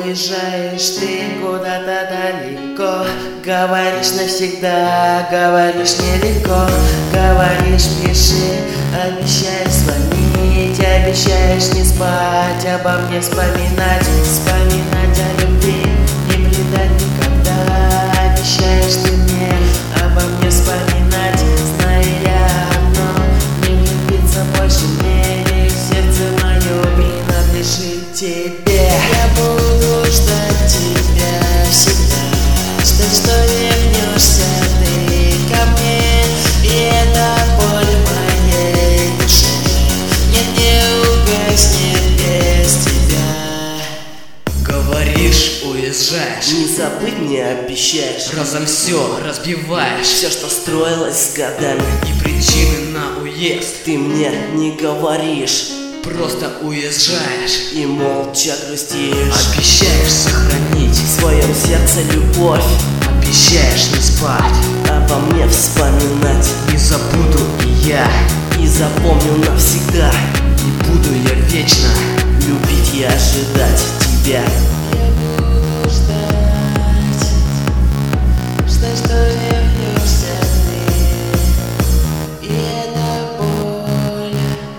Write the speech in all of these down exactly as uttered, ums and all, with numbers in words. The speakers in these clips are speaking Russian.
Уезжаешь ты куда-то далеко, говоришь навсегда, говоришь нелегко, говоришь пиши, обещаешь звонить, обещаешь не спать, обо мне вспоминать, вспоминать о любви, не предать никогда, обещаешь ты мне обо мне вспоминать, зная я одно, не влюбиться больше мне, ведь сердце мое принадлежит тебе. Я буду ждать тебя всегда, ждать, что вернешься ты ко мне, и это боль в моей душе нет, не угаснет без тебя. Говоришь, уезжаешь, Не забыть не обещаешь, разом все разбиваешь, все, что строилось с годами, и причины на уезд. ты мне не говоришь, Просто уезжаешь и молча грустишь. Обещаешь сохранить В своем сердце любовь, Обещаешь не спать, обо мне вспоминать, не забуду и я, и запомню навсегда. и буду я вечно Любить и ожидать тебя. Я буду ждать, ждать, что вернешься ты, и эта боль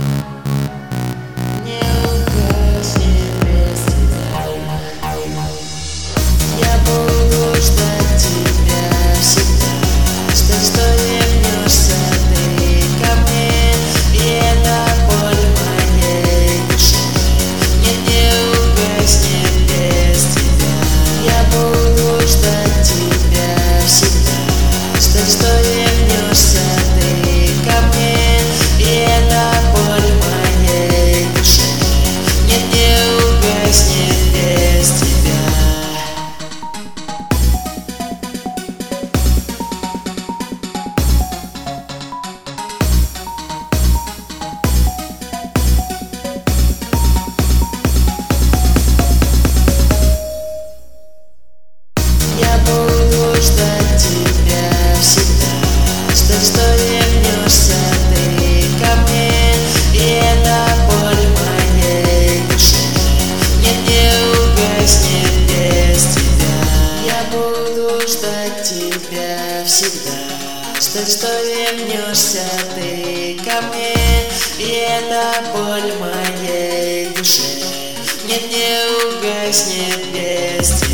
не угаснет без тебя. Я буду ждать тебя всегда, ждать, что вернешься ты ко мне, и эта боль в моей душе нет, не угаснет без тебя. Я буду ждать тебя всегда, ждать, что вернешься ты ко мне, и эта боль в моей душе нет, не угаснет без тебя. Я буду ждать тебя всегда, ждать, что вернешься ты ко мне, и эта боль в моей душе нет, не угаснет без тебя. Я буду ждать тебя всегда, ждать, что вернешься ты ко мне, и эта боль в моей душе нет, не угаснет без тебя.